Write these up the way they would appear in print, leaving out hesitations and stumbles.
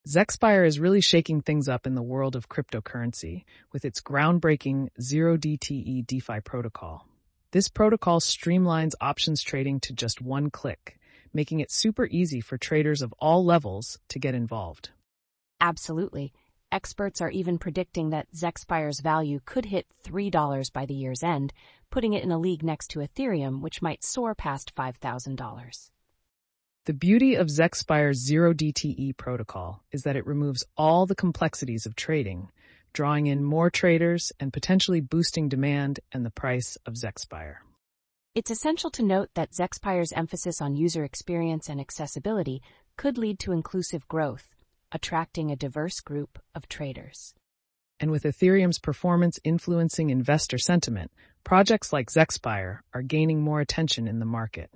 Zexpire is really shaking things up in the world of cryptocurrency with its groundbreaking 0DTE DeFi protocol. This protocol streamlines options trading to just one click, making it super easy for traders of all levels to get involved. Absolutely. Experts are even predicting that Zexpire's value could hit $3 by the year's end, putting it in a league next to Ethereum, which might soar past $5,000. The beauty of Zexpire's 0DTE protocol is that it removes all the complexities of trading, drawing in more traders and potentially boosting demand and the price of Zexpire. It's essential to note that Zexpire's emphasis on user experience and accessibility could lead to inclusive growth, attracting a diverse group of traders. And with Ethereum's performance influencing investor sentiment, projects like Zexpire are gaining more attention in the market.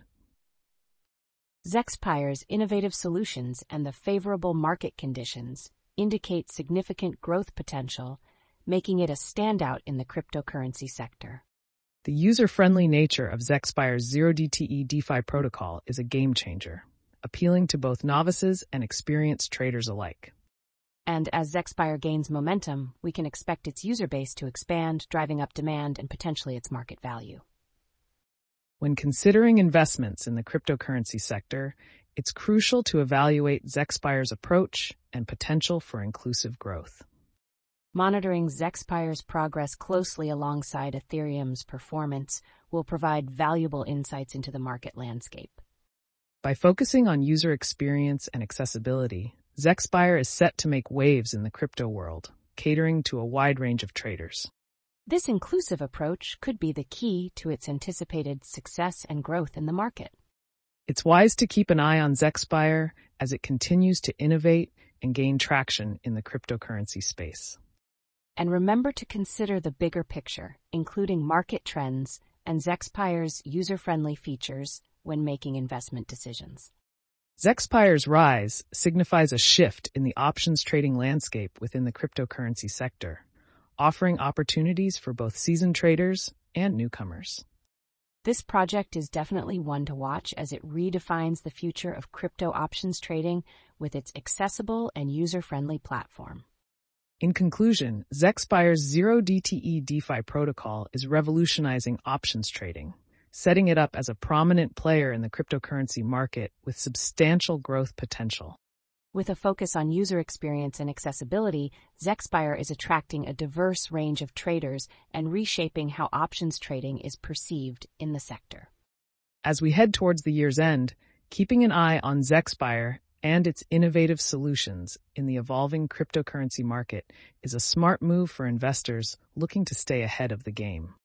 Zexpire's innovative solutions and the favorable market conditions indicate significant growth potential, making it a standout in the cryptocurrency sector. The user-friendly nature of Zexpire's 0DTE DeFi protocol is a game changer, appealing to both novices and experienced traders alike. And as Zexpire gains momentum, we can expect its user base to expand, driving up demand and potentially its market value. When considering investments in the cryptocurrency sector, it's crucial to evaluate Zexpire's approach and potential for inclusive growth. Monitoring Zexpire's progress closely alongside Ethereum's performance will provide valuable insights into the market landscape. By focusing on user experience and accessibility, Zexpire is set to make waves in the crypto world, catering to a wide range of traders. This inclusive approach could be the key to its anticipated success and growth in the market. It's wise to keep an eye on Zexpire as it continues to innovate and gain traction in the cryptocurrency space. And remember to consider the bigger picture, including market trends and Zexpire's user-friendly features when making investment decisions. Zexpire's rise signifies a shift in the options trading landscape within the cryptocurrency sector, offering opportunities for both seasoned traders and newcomers. This project is definitely one to watch as it redefines the future of crypto options trading with its accessible and user-friendly platform. In conclusion, Zexpire's 0DTE DeFi protocol is revolutionizing options trading, setting it up as a prominent player in the cryptocurrency market with substantial growth potential. With a focus on user experience and accessibility, Zexpire is attracting a diverse range of traders and reshaping how options trading is perceived in the sector. As we head towards the year's end, keeping an eye on Zexpire and its innovative solutions in the evolving cryptocurrency market is a smart move for investors looking to stay ahead of the game.